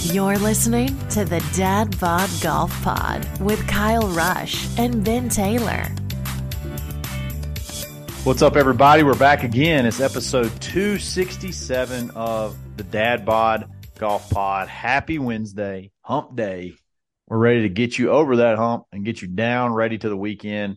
You're listening to the Dad Bod Golf Pod with Kyle Rush and Ben Taylor. What's up, everybody? We're back again. It's episode 267 of the Dad Bod Golf Pod. Happy Wednesday, hump day. We're ready to get you over that hump and get you down, ready to the weekend.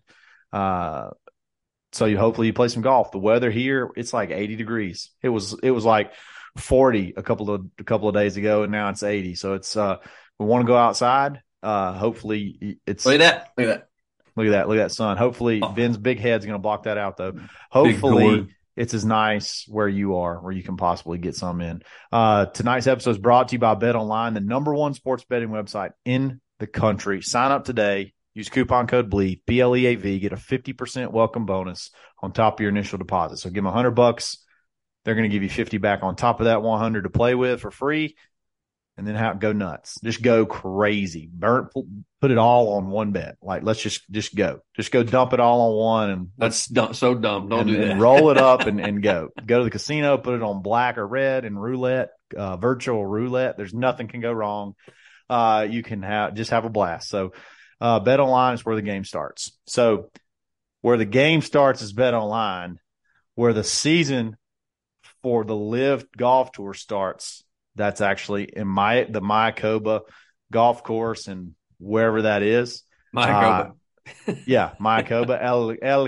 So hopefully you play some golf. The weather here, it's like 80 degrees. It was like 40 a couple of days ago, and now it's 80. So it's we want to go outside. Hopefully it's look at that. Look at that sun. Hopefully Ben's big head's going to block that out, though. Hopefully it's as nice where you are, where you can possibly get some in. Tonight's episode is brought to you by BetOnline, the #1 sports betting website in the country. Sign up today. Use coupon code BLEAV, BLEAV. Get a 50% welcome bonus on top of your initial deposit. So give them $100. They're going to give you 50 back on top of that 100 to play with for free, and then go nuts. Just go crazy. Put it all on one bet. Like, let's just go. Just go dump it all on one. And that's so dumb. Don't do that. And roll it up and go. Go to the casino, put it on black or red and roulette, virtual roulette. There's nothing can go wrong. You can just have a blast. So BetOnline is where the game starts. So where the game starts is BetOnline. Where the season for the Live Golf Tour starts, that's actually in the Mayakoba golf course, and wherever that is. Mayakoba. Mayakoba, El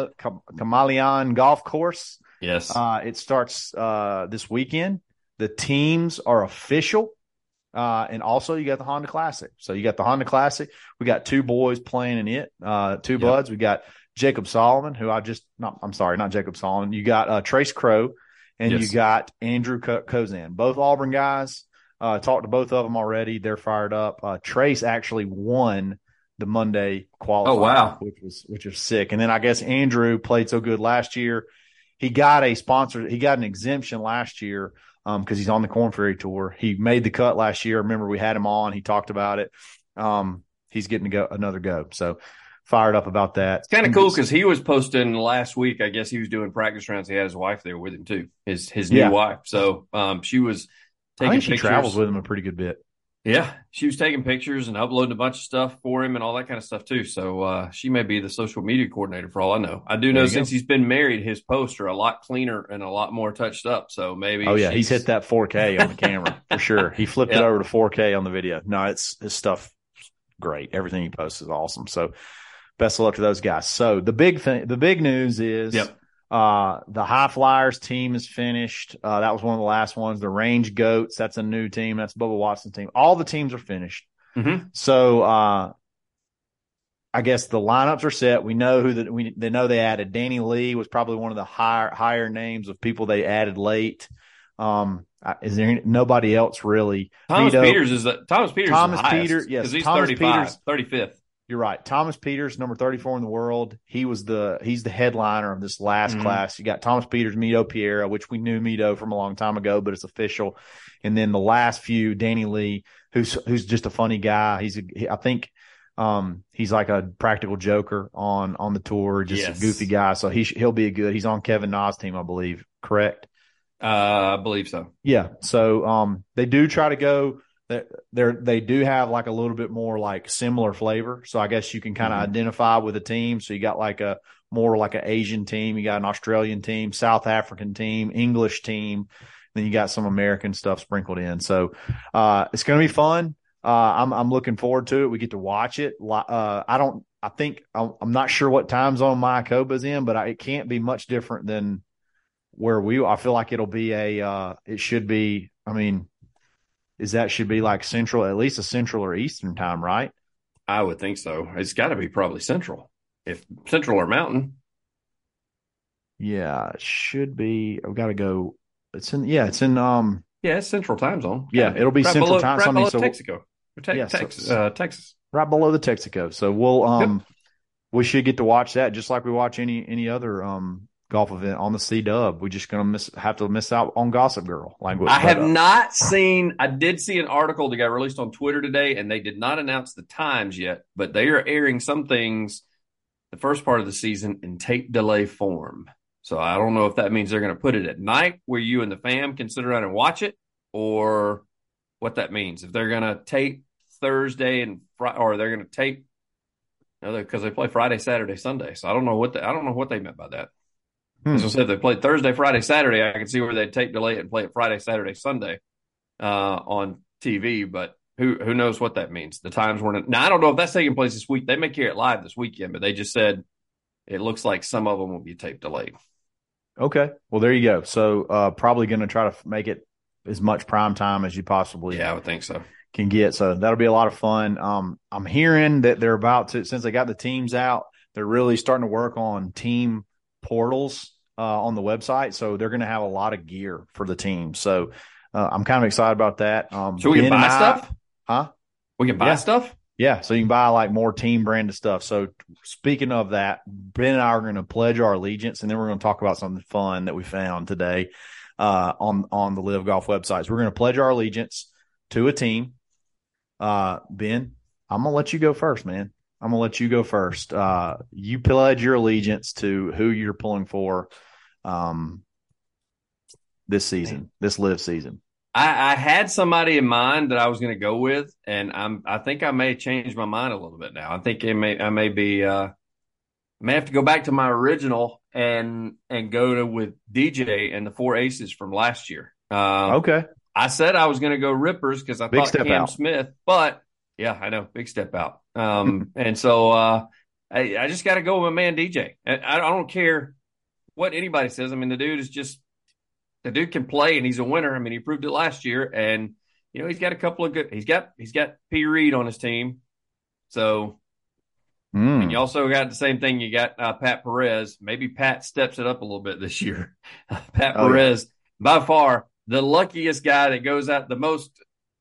Camaleon golf course. Yes. It starts this weekend. The teams are official. And also you got the Honda Classic. So you got the Honda Classic. We got two boys playing in it, two buds. We got Jacob Solomon, not Jacob Solomon. You got Trace Crow. And you got Andrew Kozan, both Auburn guys. Talked to both of them already. They're fired up. Trace actually won the Monday qualifier. Oh, wow. Which was sick. And then I guess Andrew played so good last year. He got an exemption last year because he's on the Korn Ferry Tour. He made the cut last year. Remember, we had him on. He talked about it. He's getting to go another go. So fired up about that. It's kind of cool because he was posting last week. I guess he was doing practice rounds. He had his wife there with him too, his new wife. So she was taking pictures. She travels with him a pretty good bit. Yeah, she was taking pictures and uploading a bunch of stuff for him and all that kind of stuff too. So she may be the social media coordinator for all I know. I do know since he's been married, his posts are a lot cleaner and a lot more touched up. So maybe. Oh yeah, he's hit that 4K on the camera for sure. He flipped it over to 4K on the video. No, his stuff great. Everything he posts is awesome. So best of luck to those guys. So the big news is the High Flyers team is finished. That was one of the last ones. The Range Goats, that's a new team. That's Bubba Watson's team. All the teams are finished. Mm-hmm. So I guess the lineups are set. We know they know they added. Danny Lee was probably one of the higher names of people they added late. Is there nobody else really? Thomas Peters is the highest. Yes, he's Thomas 35, 35th. You're right. Thomas Peters, number 34 in the world. He's the headliner of this last class. You got Thomas Peters, Mito Piera, which we knew Mito from a long time ago, but it's official. And then the last few, Danny Lee, who's just a funny guy. I think he's like a practical joker on the tour, just a goofy guy. So he'll be good. He's on Kevin Na's team, I believe. Correct? I believe so. Yeah. So they do try to go. They do have like a little bit more like similar flavor. So I guess you can kind of identify with a team. So you got like an Asian team, you got an Australian team, South African team, English team, then you got some American stuff sprinkled in. So it's going to be fun. I'm looking forward to it. We get to watch it. I'm not sure what time zone Mayakoba's in, but it can't be much different than where I feel like it'll be it should be, should be like central, at least a central or eastern time, right? I would think so. It's got to be probably central, if central or mountain. Yeah, it should be. I've got to go. It's central time zone. Yeah, it'll be central time. Right below Texaco. Texas. Right below the Texaco. So we should get to watch that just like we watch any other golf event on the C-Dub. We're just going to have to miss out on Gossip Girl language. I have not seen – I did see an article that got released on Twitter today, and they did not announce the times yet, but they are airing some things the first part of the season in tape delay form. So I don't know if that means they're going to put it at night where you and the fam can sit around and watch it, or what that means. If they're going to tape Thursday and Friday, or they're going to tape, because they play Friday, Saturday, Sunday. So I don't know what they meant by that. As I said, if they played Thursday, Friday, Saturday, I can see where they'd tape delay it and play it Friday, Saturday, Sunday on TV. But who knows what that means? The times weren't. Now I don't know if that's taking place this week. They may carry it live this weekend, but they just said it looks like some of them will be tape delayed. Okay, well there you go. So probably going to try to make it as much prime time as you possibly I would think so can get. So that'll be a lot of fun. I'm hearing that they're about to, since they got the teams out, they're really starting to work on team portals on the website. So they're going to have a lot of gear for the team. So I'm kind of excited about that. So we can buy stuff? Huh? We can buy stuff? Yeah. So you can buy like more team branded stuff. So speaking of that, Ben and I are going to pledge our allegiance, and then we're going to talk about something fun that we found today on the Live Golf websites. We're going to pledge our allegiance to a team. Ben, I'm going to let you go first, man. I'm going to let you go first. You pledge your allegiance to who you're pulling for this season, this Live season. I had somebody in mind that I was going to go with, and I think I may change my mind a little bit now. I think I may have to go back to my original and go with DJ and the Four Aces from last year. Okay. I said I was going to go Rippers because I thought Cam Smith, but yeah, I know, big step out. And so I just got to go with my man DJ. I don't care what anybody says. I mean, the dude can play, and he's a winner. I mean, he proved it last year, and he's got a couple of good. He's got P. Reed on his team, so. And you also got the same thing. You got Pat Perez. Maybe Pat steps it up a little bit this year. Pat Perez, by far the luckiest guy that goes out the most.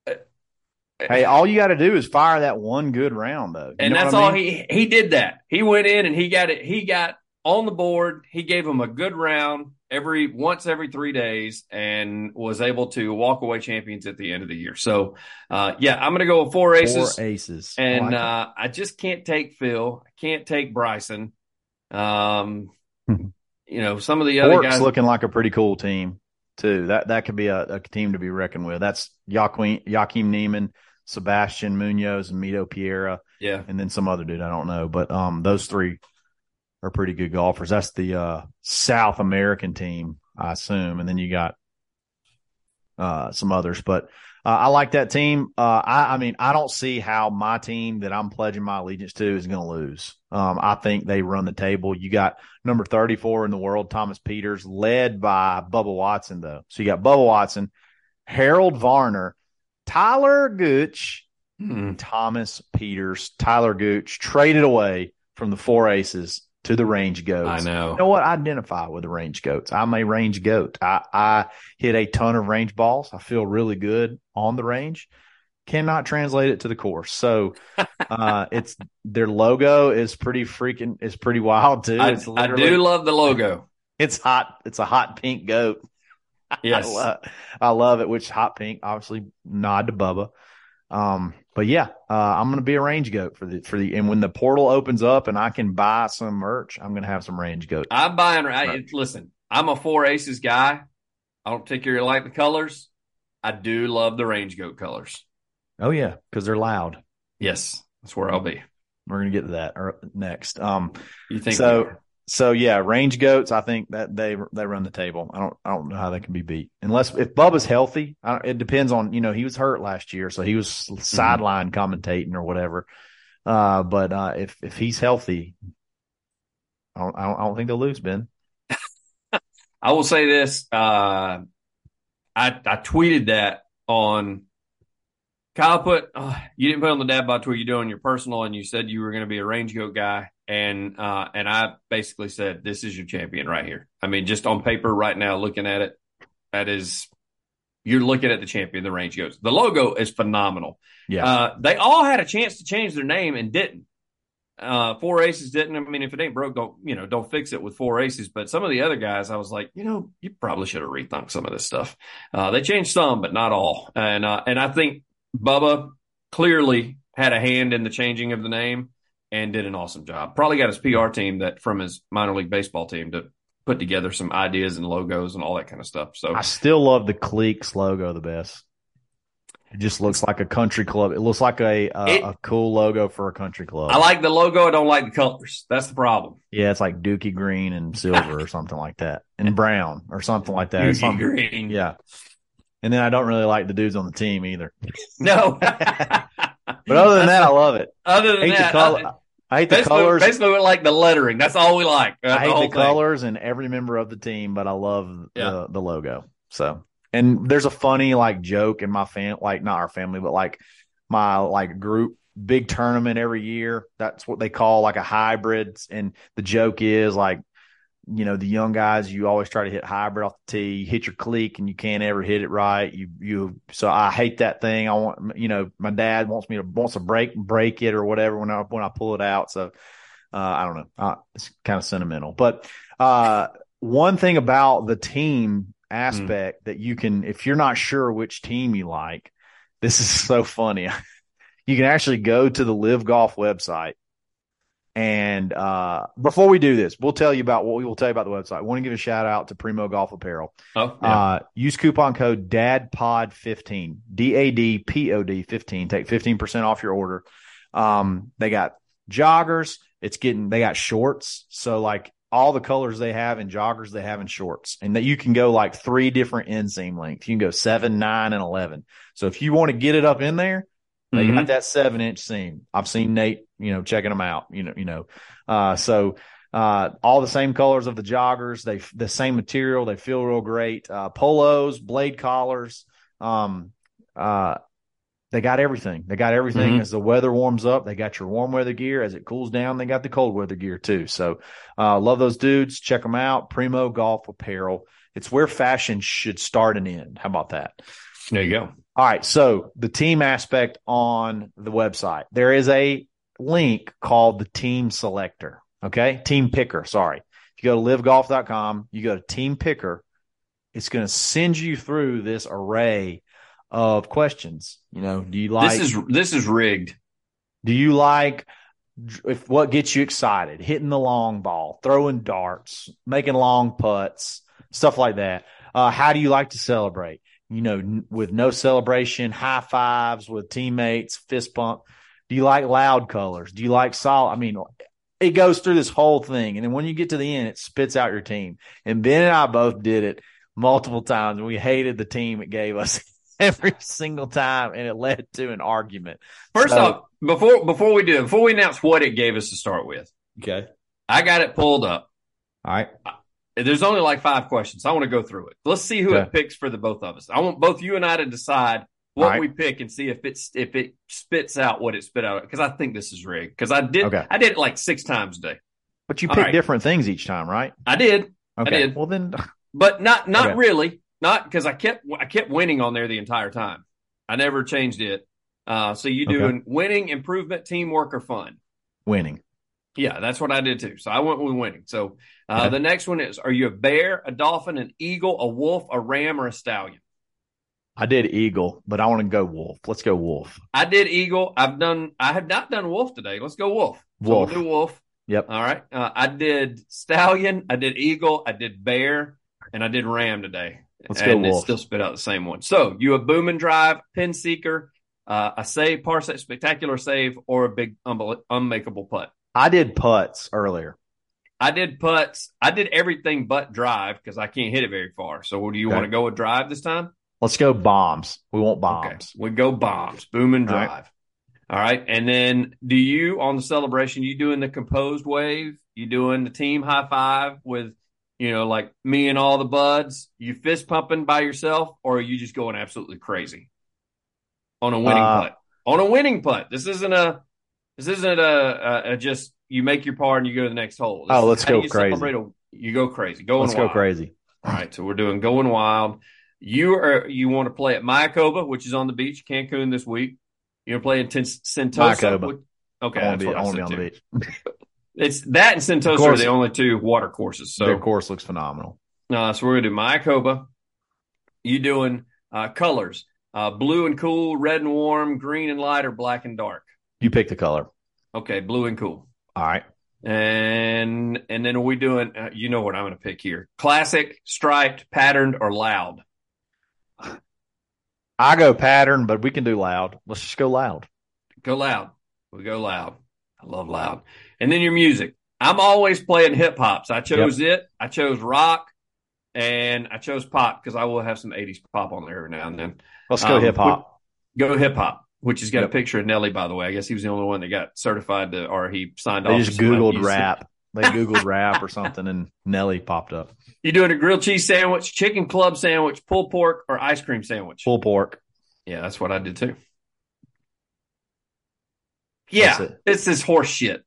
Hey, all you got to do is fire that one good round, though. And that's all he did. That he went in and he got it. He got on the board. He gave him a good round once every 3 days, and was able to walk away champions at the end of the year. So, I'm going to go with Four Aces. Four Aces. And I just can't take Phil. I can't take Bryson. Some of the other guys looking like a pretty cool team too. That could be a team to be reckoned with. That's Joaquim Neiman, Sebastian Munoz, and Mito Piera. Yeah. And then some other dude I don't know. But those three are pretty good golfers. That's the South American team, I assume. And then you got some others. But I like that team. I mean, I don't see how my team that I'm pledging my allegiance to is going to lose. I think they run the table. You got number 34 in the world, Thomas Pieters, led by Bubba Watson, though. So you got Bubba Watson, Harold Varner, Tyler Gooch, Thomas Pieters. Tyler Gooch traded away from the Four Aces to the Range Goats. I know. You know what? I identify with the Range Goats. I'm a Range Goat. I hit a ton of range balls. I feel really good on the range. Cannot translate it to the course. So it's their logo is pretty wild too. I do love the logo. It's hot. It's a hot pink goat. Yes. I love it, which hot pink, obviously nod to Bubba. But yeah, I'm going to be a Range Goat for the, and when the portal opens up and I can buy some merch, I'm going to have some Range Goat. I'm buying, listen, I'm a Four Aces guy. I don't particularly like the colors. I do love the Range Goat colors. Oh yeah. Cause they're loud. Yes. That's where I'll be. We're going to get to that next. You think so yeah, Range Goats, I think that they run the table. I don't know how they can be beat unless if Bubba's healthy. It depends on, he was hurt last year, so he was sideline commentating or whatever. But if he's healthy, I don't think they'll lose, Ben. I will say this. I tweeted that on Kyle you didn't put on the Dad Bod tweet, you do on your personal, and you said you were going to be a Range Goat guy. And I basically said, this is your champion right here. I mean, just on paper right now, looking at it, you're looking at the champion, the Range Goats. The logo is phenomenal. Yeah. They all had a chance to change their name and didn't. Four Aces didn't. I mean, if it ain't broke, don't fix it with Four Aces. But some of the other guys, I was like, you probably should have rethunk some of this stuff. They changed some, but not all. And I think Bubba clearly had a hand in the changing of the name and did an awesome job. Probably got his PR team from his minor league baseball team to put together some ideas and logos and all that kind of stuff. So I still love the Cleeks logo the best. It just looks like a country club. It looks like a cool logo for a country club. I like the logo. I don't like the colors. That's the problem. Yeah, it's like Dookie green and silver or something like that, and brown or something like that. Dookie green. Yeah. And then I don't really like the dudes on the team either. No. But other than that, I love it. Other than that, I hate the colors. Basically, we like the lettering. That's all we like. I hate the colors and every member of the team, but I love the logo. So, and there's a funny like joke in my like not our family, but like my like group big tournament every year. That's what they call like a hybrid. And the joke is like, you know, the young guys, you always try to hit hybrid off the tee, hit your cleek, and you can't ever hit it right. So I hate that thing. I want, you know, my dad wants to break it or whatever when I pull it out. So I don't know. It's kind of sentimental, but one thing about the team aspect that you can, if you're not sure which team you like, this is so funny. You can actually go to the Live Golf website. And before we do this, we'll tell you about what we will tell you about the website. I want to give a shout out to Primo Golf Apparel. Oh, yeah. Use coupon code DADPOD15, DADPOD 15. Take 15% off your order. They got joggers. They got shorts. So like all the colors they have in joggers, they have in shorts, and that you can go like 3 different inseam lengths. You can go 7, 9, and 11. So if you want to get it up in there, they got that 7-inch seam. I've seen Nate, you know, checking them out, so all the same colors of the joggers, the same material. They feel real great. Polos, blade collars. They got everything. They got everything as the weather warms up. They got your warm weather gear. As it cools down, they got the cold weather gear too. So, love those dudes. Check them out. Primo Golf Apparel. It's where fashion should start and end. How about that? There you go. All right. So the team aspect on the website, there is a link called the team selector. Okay. Team picker. Sorry. If you go to livegolf.com, you go to team picker, it's going to send you through this array of questions. You know, do you like, this is rigged. Do you like what gets you excited? Hitting the long ball, throwing darts, making long putts, stuff like that. How do you like to celebrate? You know, with no celebration, high fives with teammates, fist bump. Do you like loud colors? Do you like solid? I mean, it goes through this whole thing. And then when you get to the end, it spits out your team. And Ben and I both did it multiple times. We hated the team it gave us every single time, and it led to an argument. First off, before we announce what it gave us to start with, okay, I got it pulled up. All right. There's only like 5 questions. I want to go through it. Let's see who it picks for the both of us. I want both you and I to decide what we pick and see if it spits out what it spit out. Because I think this is rigged. Because I did it like 6 times today. But you pick different things each time, right? I did. Okay. I did. Well then, but not really. Not because I kept winning on there the entire time. I never changed it. So you doing winning, improvement, teamwork, or fun? Winning. Yeah, that's what I did too. So I went with winning. So the next one is: are you a bear, a dolphin, an eagle, a wolf, a ram, or a stallion? I did eagle, but I want to go wolf. Let's go wolf. I did eagle. I have not done wolf today. Let's go wolf. Wolf. So we'll do wolf. Yep. All right. I did stallion. I did eagle. I did bear, and I did ram today. Let's go wolf. It still spit out the same one. So you a boom and drive, pin seeker, a save, par save, spectacular save, or a big unmakeable putt? I did putts earlier. I did putts. I did everything but drive because I can't hit it very far. So do you want to go with drive this time? Let's go bombs. We want bombs. Okay. We go bombs. Boom and drive. All right. And then do you, on the celebration, you doing the composed wave? You doing the team high five with, you know, like me and all the buds? You fist pumping by yourself, or are you just going absolutely crazy on a winning putt? On a winning putt. This isn't a just you make your par and you go to the next hole. Let's go crazy. You go crazy. Let's go crazy. All right. So we're doing going wild. You want to play at Mayakoba, which is on the beach, Cancun this week. You're playing Sentosa. Mayakoba. Okay, I want to be on the beach. It's that and Sentosa are the only 2 water courses. So their course looks phenomenal. So we're gonna do Mayakoba. You doing colors? Blue and cool, red and warm, green and light, or black and dark? You pick the color. Okay, blue and cool. All right. And then are we doing? You know what I'm going to pick here: classic, striped, patterned, or loud? I go pattern, but we can do loud. Let's just go loud. Go loud. We go loud. I love loud. And then your music. I'm always playing hip hop. So I chose it. I chose rock, and I chose pop because I will have some 80s pop on there every now and then. Let's go hip hop. Go hip hop, which has got a picture of Nelly, by the way. I guess he was the only one that got certified or he signed off. They just Googled rap. They Googled rap or something, and Nelly popped up. You doing a grilled cheese sandwich, chicken club sandwich, pulled pork, or ice cream sandwich? Pulled pork. Yeah, that's what I did too. Yeah, it's this horse shit.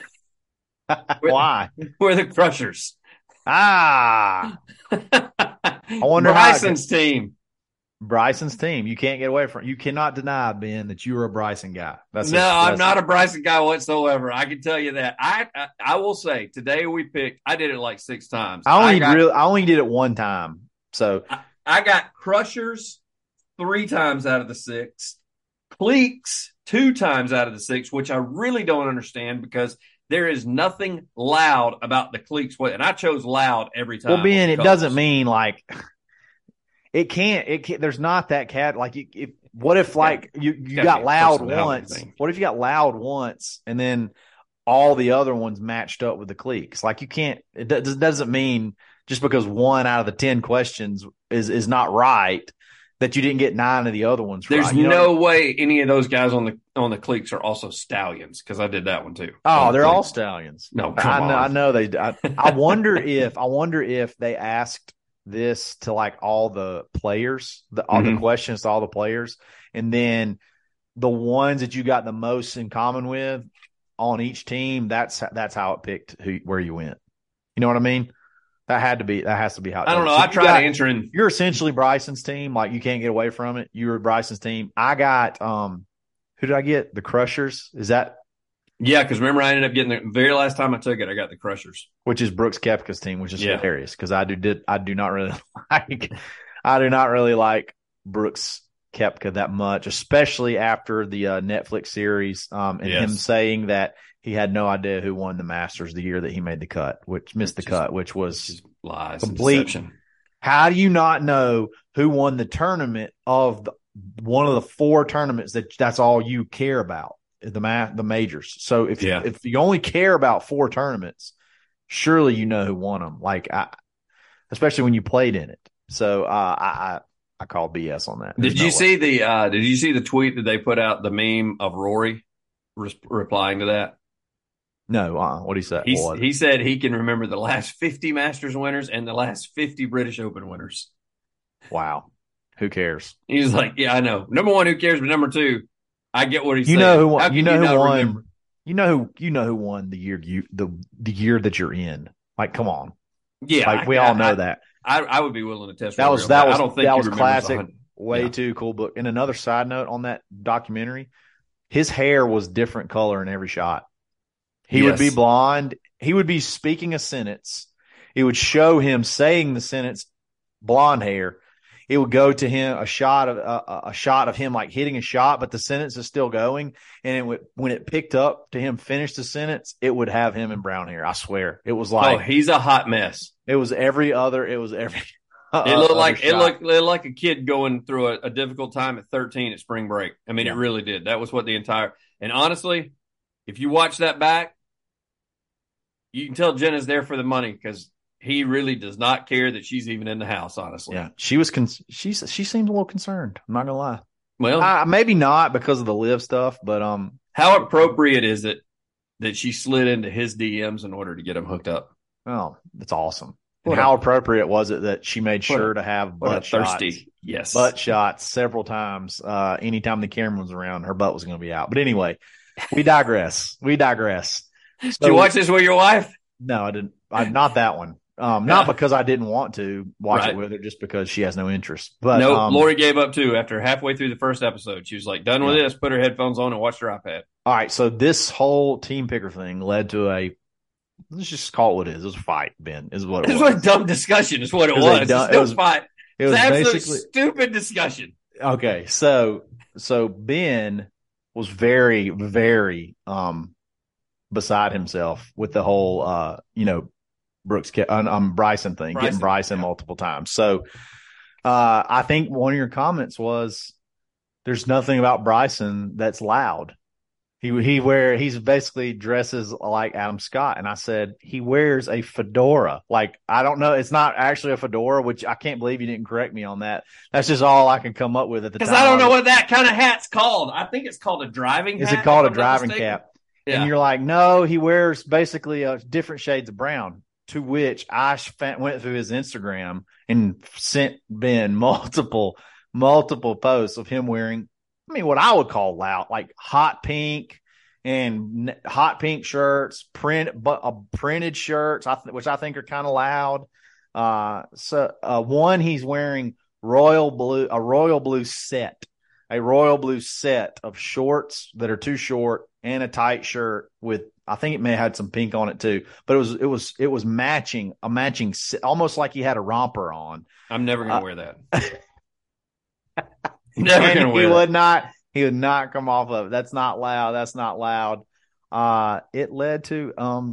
Why? We're the Crushers. I wonder Bryson's team. Bryson's team. You can't get away from. You cannot deny, Ben, that you were a Bryson guy. I'm not a Bryson guy whatsoever. I can tell you that. I will say today we picked. I did it like 6 times. I only did it one time. So I got Crushers 3 times out of the 6, Cleeks 2 times out of the 6, which I really don't understand because there is nothing loud about the Cleeks. And I chose loud every time. Well, Ben, it doesn't mean like. It can't. There's not that cat. Like, what if like you got loud once? What if you got loud once and then all the other ones matched up with the cliques? Like, you can't. It doesn't mean just because 1 out of the 10 questions is not right that you didn't get 9 of the other ones right. There's no way any of those guys on the cliques are also stallions because I did that one too. Oh, they're all stallions. No, come on. I know they. I wonder if they asked this to like all the players, all the questions to all the players, and then the ones that you got the most in common with on each team, that's how it picked where you went. You know what I mean? That has to be how it I don't know. So I tried answering. You're essentially Bryson's team. Like, you can't get away from it. You were Bryson's team. I got who did I get? The Crushers. Is that? Yeah, because remember I ended up getting the very last time I took it, I got the Crushers, which is Brooks Koepka's team, which is hilarious because I do not really like Brooks Koepka that much, especially after the Netflix series and him saying that he had no idea who won the Masters the year that he made the cut, which was lies, complete deception. How do you not know who won the tournament of one of the 4 tournaments that's all you care about? The majors. So if you only care about 4 tournaments, surely you know who won them. Like, especially when you played in it. So I called BS on that. Did you see the tweet that they put out, the meme of Rory replying to that? No. What did he say? He said he can remember the last 50 Masters winners and the last 50 British Open winners. Wow. Who cares? He was like, yeah, I know. Number 1, who cares? But number 2, I get what he's saying. You know who won? You know who won? You know who won the year the year that you're in. Like, come on. Yeah, like we all know that. I would be willing to test. That was classic. Way too cool book. And another side note on that documentary, his hair was different color in every shot. He would be blonde. He would be speaking a sentence. It would show him saying the sentence, blonde hair. It would go to him a shot of him like hitting a shot, but the sentence is still going. And when it picked up to him finish the sentence, it would have him in brown hair. I swear, it was like he's a hot mess. It was every. It looked like a kid going through a difficult time at 13 at spring break. I mean, it really did. That was what the entire. And honestly, if you watch that back, you can tell Jenna's there for the money because he really does not care that she's even in the house, honestly. Yeah, she seemed a little concerned. I'm not gonna lie. Well, maybe not because of the live stuff, but how appropriate is it that she slid into his DMs in order to get him hooked up? Oh, that's awesome. And how appropriate was it that she made sure to have butt shots several times? Anytime the camera was around, her butt was going to be out. But anyway, we digress. So, did you watch this with your wife? No, I didn't. Not that one. Not because I didn't want to watch it with her, just because she has no interest. But no, Lori gave up too after halfway through the first episode. She was like, done with this, put her headphones on and watched her iPad. All right. So this whole team picker thing led to let's just call it what it is. It was a fight, Ben, is what it was. It was a dumb discussion is what it was. It was a fight. It was absolutely stupid discussion. Okay. So Ben was very, very, beside himself with the whole, Bryson thing, getting Bryson multiple times. So I think one of your comments was there's nothing about Bryson that's loud. He's basically dresses like Adam Scott. And I said, he wears a fedora. Like, I don't know. It's not actually a fedora, which I can't believe you didn't correct me on that. That's just all I can come up with at the time. Because I don't know what that kind of hat's called. I think it's called a driving hat. Is it called a driving cap? Yeah. And you're like, no, he wears basically different shades of brown. To which I went through his Instagram and sent Ben multiple posts of him wearing, I mean, what I would call loud, like hot pink shirts, printed shirts, which I think are kind of loud. One, he's wearing a royal blue set of shorts that are too short and a tight shirt with, I think it may have had some pink on it too, but it was matching, almost like he had a romper on. I'm never going to wear that. Never gonna wear He would not come off of it. That's not loud. It led to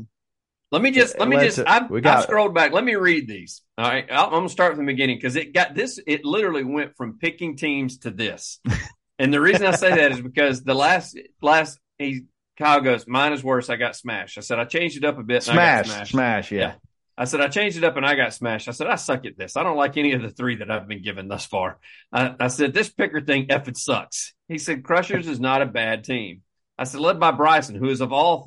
I've scrolled back. Let me read these. All right. I'm gonna start from the beginning because it literally went from picking teams to this. And the reason I say that is because the last Kyle goes, mine is worse, I got smashed. I said I changed it up a bit and I got smashed. Yeah. I said, I changed it up and I got smashed. I said, I suck at this. I don't like any of the three that I've been given thus far. I said, this picker thing effing sucks. He said, Crushers is not a bad team. I said, led by Bryson, who is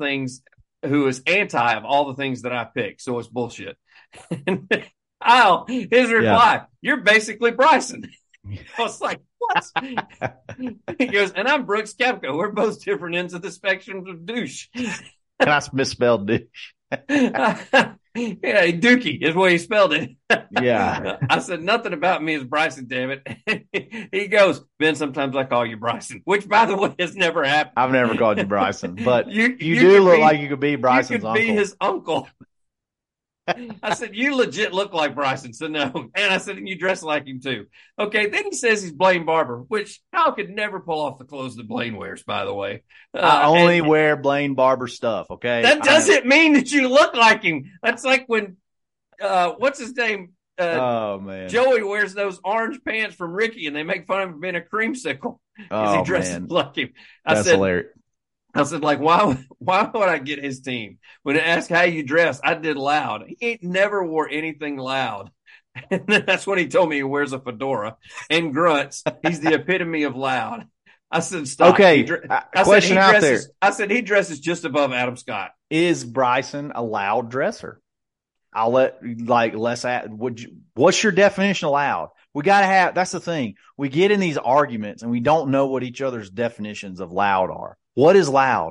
anti of all the things that I picked. So it's bullshit. And his reply, you're basically Bryson. I was like, what? He goes, and I'm Brooks Koepka. We're both different ends of the spectrum of douche. And I misspelled douche. Yeah, Dookie is what he spelled it. Yeah. I said, nothing about me is Bryson, damn it. He goes, Ben, sometimes I call you Bryson, which, by the way, has never happened. I've never called you Bryson, but you do look like you could be Bryson's uncle. You could be his uncle. I said, you legit look like Bryson. So no. And I said, and you dress like him too. Okay. Then he says he's Blaine Barber, which Kyle could never pull off the clothes that Blaine wears, by the way. I only wear Blaine Barber stuff. Okay. That doesn't mean that you look like him. That's like when, what's his name? Oh man. Joey wears those orange pants from Ricky and they make fun of him being a creamsicle because he dresses like him. That's hilarious. I said, like, why would I get his team? When they asked how you dress, I did loud. He never wore anything loud. And that's when he told me he wears a fedora and grunts. He's the epitome of loud. I said, stop. Okay. Question out there. I said, he dresses just above Adam Scott. Is Bryson a loud dresser? I'll let, what's your definition of loud? We got to have, that's the thing. We get in these arguments and we don't know what each other's definitions of loud are. What is loud?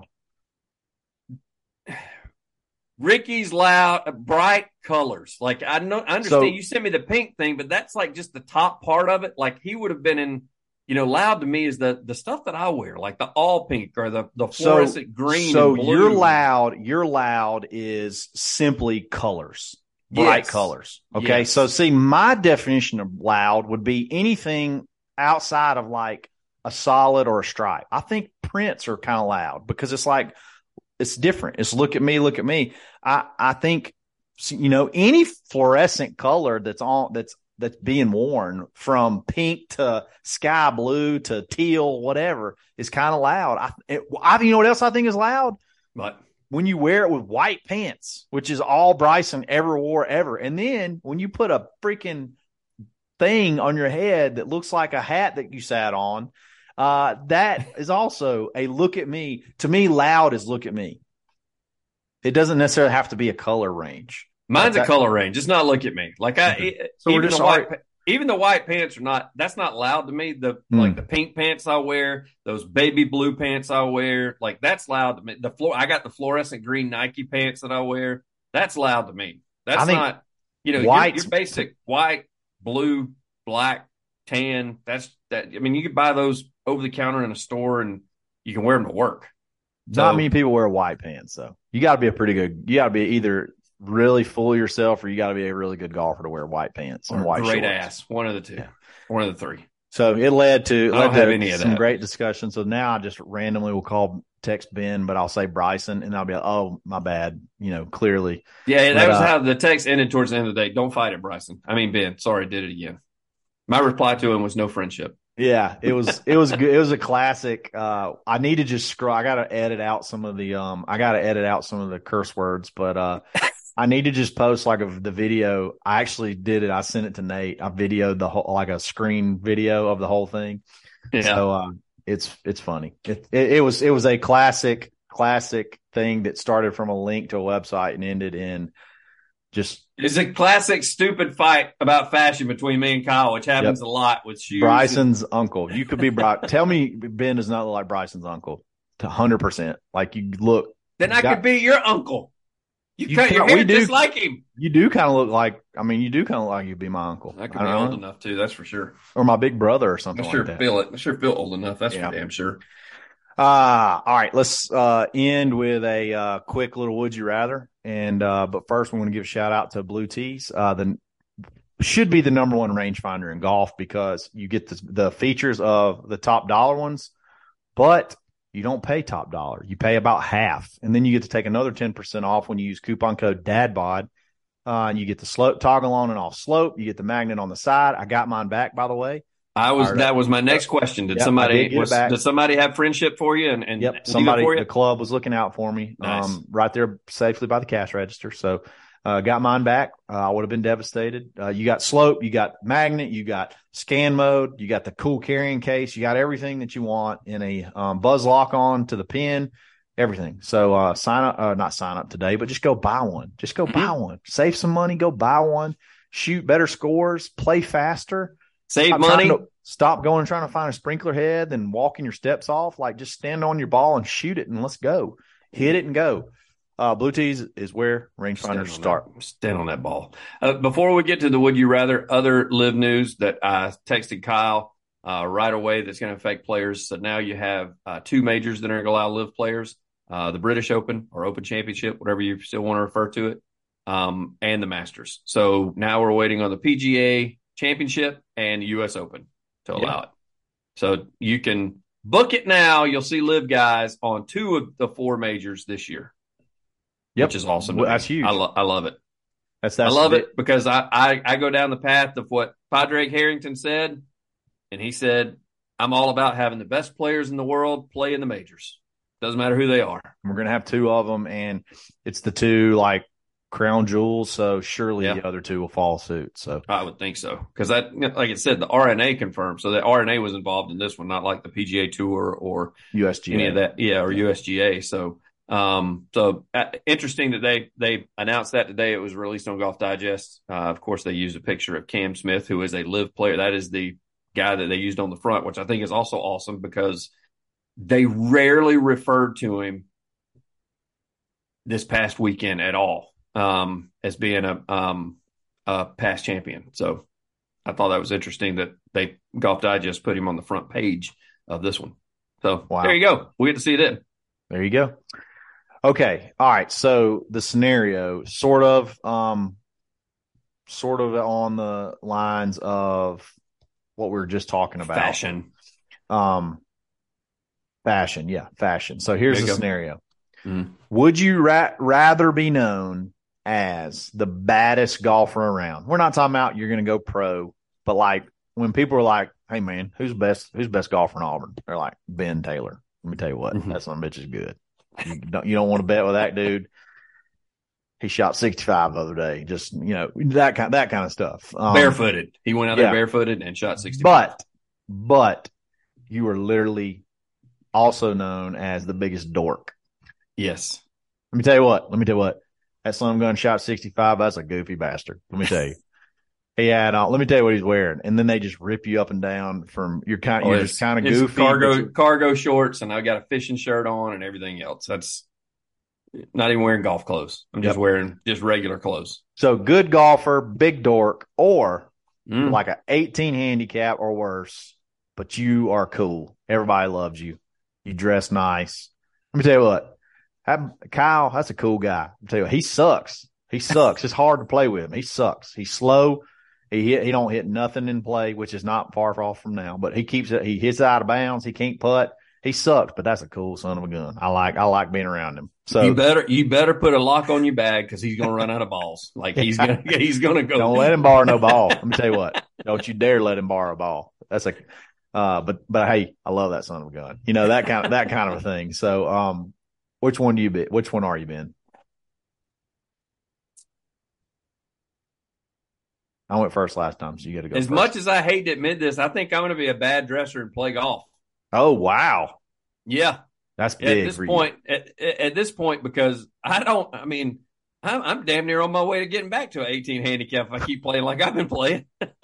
Ricky's loud, bright colors. Like I understand you sent me the pink thing, but that's like just the top part of it. Like he would have been in, loud to me is the stuff that I wear, like the all pink or the fluorescent green. So and blue. Your loud is simply colors, bright colors. Okay. Yes. So see, my definition of loud would be anything outside of like a solid or a stripe. I think prints are kind of loud because it's like, it's different. It's look at me. I think, any fluorescent color that's being worn from pink to sky blue to teal, whatever, is kind of loud. You know what else I think is loud? What? When you wear it with white pants, which is all Bryson ever wore ever. And then when you put a freaking thing on your head that looks like a hat that you sat on, that is also a look at me. To me, loud is look at me. It doesn't necessarily have to be a color range. Mine's a color range. It's not look at me. Like even the white pants are not. That's not loud to me. Like the pink pants I wear, those baby blue pants I wear, like that's loud to me. I got the fluorescent green Nike pants that I wear. That's loud to me. That's not. Your basic white, blue, black, tan. That's that. I mean, you could buy those over the counter in a store and you can wear them to work. Not many people wear white pants though. You got to be either really full of yourself or you got to be a really good golfer to wear white pants and white great shorts. Ass. One of the two. Yeah. One of the three. So it led to some great discussion. So now I just randomly will text Ben, but I'll say Bryson and I'll be like, oh, my bad. Clearly. Yeah. That was how the text ended towards the end of the day. Don't fight it, Bryson. I mean, Ben, sorry, did it again. My reply to him was no friendship. Yeah, it was good. It was a classic. I need to just scroll. I got to edit out some of the curse words, but I need to just post like the video. I actually did it. I sent it to Nate. I videoed the whole, like a screen video of the whole thing. Yeah. So it's funny. It was a classic thing that started from a link to a website and ended in just. It's a classic stupid fight about fashion between me and Kyle, which happens a lot with shoes. Bryson's uncle. You could be Tell me Ben does not look like Bryson's uncle. 100%. Like you look. Then I could be your uncle. You cut your hair just like him. You do kind of look like. I mean, you do kind of look like you'd be my uncle. I could be old enough too. That's for sure. Or my big brother or something. I sure like that. feel it. I sure feel old enough. That's for damn sure. All right. Let's end with a quick little would you rather. And but first, we want to give a shout out to Blue Tees. Should be the number one rangefinder in golf because you get the features of the top dollar ones, but you don't pay top dollar. You pay about half, and then you get to take another 10% off when you use coupon code DADBOD. And you get the slope toggle on and off slope. You get the magnet on the side. I got mine back, by the way. That was my next question. Did somebody have friendship for you? And somebody for you? The club was looking out for me. Nice. Right there safely by the cash register. So got mine back. I would have been devastated. You got slope, you got magnet, you got scan mode, you got the cool carrying case, you got everything that you want in a buzz lock on to the pin, everything. So not sign up today, but just go buy one. Just go buy one. Save some money, go buy one. Shoot better scores, play faster. Save money. Stop going and trying to find a sprinkler head and walking your steps off. Like just stand on your ball and shoot it and let's go. Hit it and go. Blue Tees is where rangefinders start. Stand on that ball. Before we get to the would you rather, other live news that I texted Kyle right away that's going to affect players. So now you have two majors that are going to allow live players, the British Open or Open Championship, whatever you still want to refer to it, and the Masters. So now we're waiting on the PGA Championship and the U.S. Open to allow it. So you can book it now. You'll see live guys on two of the four majors this year. Which is awesome. Well, that's huge. I love it. I love it because I go down the path of what Padraig Harrington said, and he said, I'm all about having the best players in the world play in the majors. Doesn't matter who they are. We're going to have two of them, and it's the two, like, crown jewels, so surely the other two will follow suit. So I would think so because that, like I said, the RNA confirmed. So the RNA was involved in this one, not like the PGA Tour or USGA. Any of that, or USGA. So interesting that they announced that today. It was released on Golf Digest. Of course, they used a picture of Cam Smith, who is a live player. That is the guy that they used on the front, which I think is also awesome because they rarely referred to him this past weekend at all as being a past champion. So I thought that was interesting that Golf Digest put him on the front page of this one. So There you go. We get to see it in. There you go. Okay. All right. So the scenario sort of on the lines of what we were just talking about. Fashion. Fashion. Yeah. Fashion. So here's the scenario. Mm. Would you rather be known as the baddest golfer around? We're not talking about you're going to go pro, but like when people are like, hey man, who's best golfer in Auburn? They're like, Ben Taylor. Let me tell you what, that son of a bitch is good. You don't want to bet with that dude. He shot 65 the other day. Just, that kind of stuff. Barefooted. He went out there barefooted and shot 65. But you are literally also known as the biggest dork. Yes. Let me tell you what. That son of a gun shot 65. That's a goofy bastard. Let me tell you. He had on. Let me tell you what he's wearing, and then they just rip you up and down from. You're just kind of goofy. Cargo shorts, and I got a fishing shirt on and everything else. That's not even wearing golf clothes. I'm just wearing just regular clothes. So good golfer, big dork, or like an 18 handicap or worse, but you are cool. Everybody loves you. You dress nice. Let me tell you what. Kyle, that's a cool guy. I'll tell you what, he sucks. It's hard to play with him. He sucks. He's slow. He don't hit nothing in play, which is not far off from now. But he keeps it. He hits out of bounds. He can't putt. He sucks, but that's a cool son of a gun. I like being around him. So you better put a lock on your bag because he's gonna run out of balls. Like he's gonna go. Don't let him borrow no ball. Let me tell you what. Don't you dare let him borrow a ball. That's But hey, I love that son of a gun. That kind of a thing. So, which one are you, Ben? I went first last time, so you got to go. As much as I hate to admit this, I think I'm going to be a bad dresser and play golf. Oh, wow. Yeah. That's big. At this point, because I'm damn near on my way to getting back to an 18 handicap if I keep playing like I've been playing.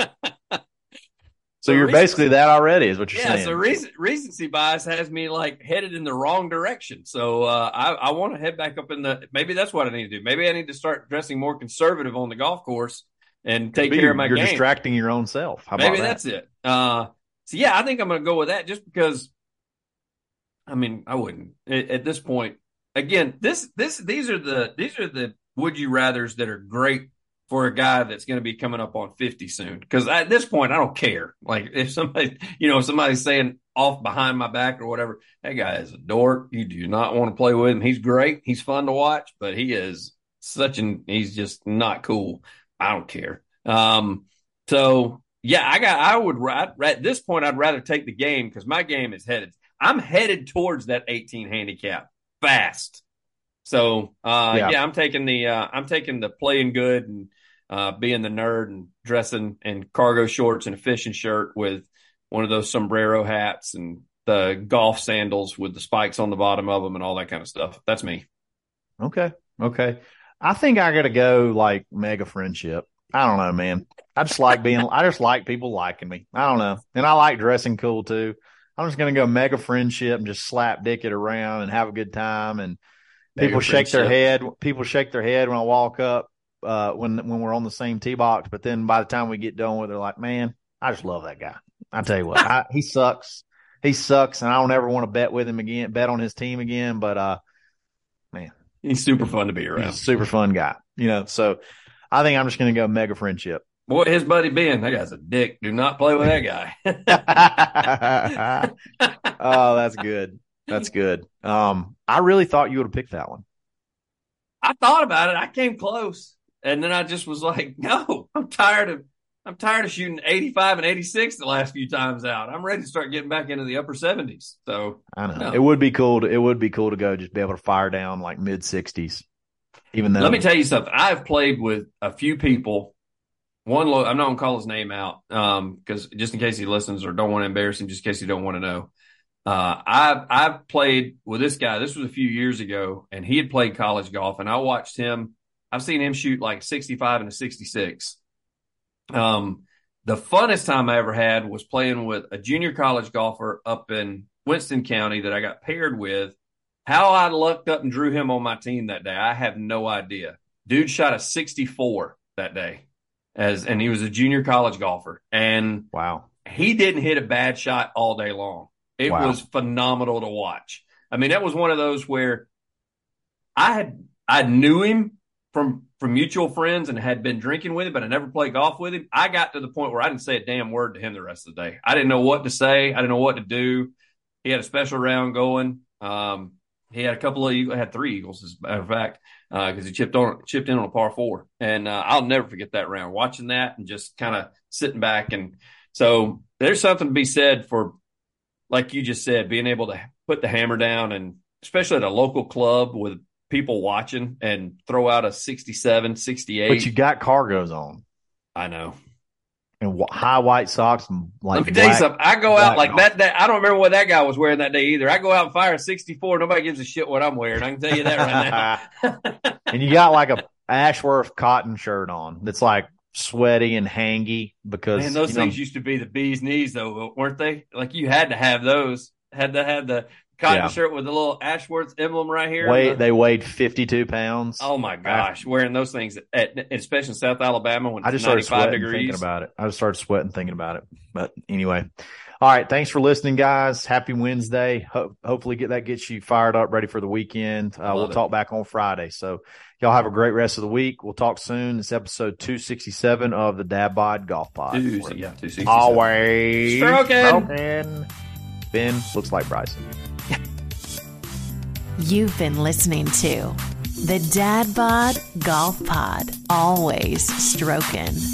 So you're basically that already, is what you're saying. Yeah, so recency bias has me headed in the wrong direction. So I want to head back up maybe that's what I need to do. Maybe I need to start dressing more conservative on the golf course and take care of my game. You're distracting your own self. How about maybe that's it. So yeah, I think I'm going to go with that just because, I wouldn't at this point. Again, these are the would you rathers that are great for a guy that's going to be coming up on 50 soon. Because at this point, I don't care. If somebody's saying off behind my back or whatever, that guy is a dork. You do not want to play with him. He's great. He's fun to watch, but he is he's just not cool. I don't care. So yeah, at this point, I'd rather take the game because my game is I'm headed towards that 18 handicap fast. So, I'm taking the playing good and, being the nerd and dressing in cargo shorts and a fishing shirt with one of those sombrero hats and the golf sandals with the spikes on the bottom of them and all that kind of stuff. That's me. Okay. I think I got to go mega friendship. I don't know, man. I just like people liking me. I don't know. And I like dressing cool too. I'm just going to go mega friendship and just slap dick it around and have a good time. And people shake their head. People shake their head when I walk up, when we're on the same tee box. But then by the time we get done with it, they're like, man, I just love that guy. I tell you what, he sucks. He sucks. And I don't ever want to bet on his team again. But, man, he's super fun to be around. He's a super fun guy, so I think I'm just going to go mega friendship. Boy, his buddy Ben, that guy's a dick. Do not play with that guy. Oh, that's good. That's good. I really thought you would have picked that one. I thought about it. I came close. And then I just was like, no, I'm tired of shooting 85 and 86 the last few times out. I'm ready to start getting back into the upper 70s. So I know. No. It would be cool to go just be able to fire down mid 60s. Even though let me tell you something. I've played with a few people. I'm not going to call his name out because just in case he listens or don't want to embarrass him, just in case you don't want to know. I've played with this guy. This was a few years ago, and he had played college golf, and I watched him. I've seen him shoot 65 and a 66. The funnest time I ever had was playing with a junior college golfer up in Winston County that I got paired with. How I lucked up and drew him on my team that day, I have no idea. Dude shot a 64 that day, and he was a junior college golfer. And wow, he didn't hit a bad shot all day long. It was phenomenal to watch. That was one of those where I knew him from mutual friends and had been drinking with him, but I never played golf with him. I got to the point where I didn't say a damn word to him the rest of the day. I didn't know what to say. I didn't know what to do. He had a special round going. He had had 3 eagles, as a matter of fact, because he chipped in on a par 4. And I'll never forget that round, watching that and just kind of sitting back. And so there's something to be said for, like you just said, being able to put the hammer down, and especially at a local club with people watching, and throw out a 67, 68. But you got cargos on. I know. And high white socks. And let me tell you something. I go out that. I don't remember what that guy was wearing that day either. I go out and fire a 64. Nobody gives a shit what I'm wearing. I can tell you that right now. And you got a Ashworth cotton shirt on that's sweaty and hangy because those things used to be the bee's knees though, weren't they? You had to have those. Had to have the cotton shirt with the little Ashworth emblem right here. They weighed 52 pounds. Oh my gosh, wearing those things especially in South Alabama when it's 95 degrees. Thinking about it. I just started sweating thinking about it. But anyway, all right. Thanks for listening, guys. Happy Wednesday. Hopefully that gets you fired up, ready for the weekend. We'll talk back on Friday. So y'all have a great rest of the week. We'll talk soon. It's episode 267 of the Dad Bod Golf Pod. 267. Always stroking. Ben looks like Bryson. You've been listening to the Dad Bod Golf Pod. Always stroking.